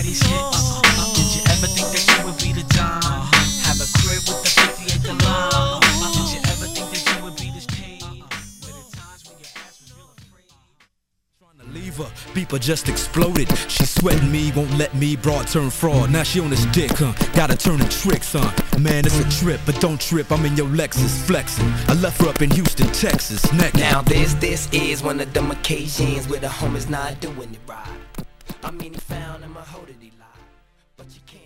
these hits? Did you ever think that you would be the Don? Have a crib with the 58 Gallardo? Did you ever think that you would be this king? Were there times when your ass was real afraid? Trying to leave her, beeper just exploded. She sweating me, won't let me, broad turn fraud. Now she on this dick, huh? Gotta turn in tricks, huh? Man, it's a trip, but don't trip, I'm in your Lexus, flexing. I left her up in Houston, Texas, next. Now this is one of them occasions where the homies not doing it right. I mean, he found him, I hope that he lied, but you can't.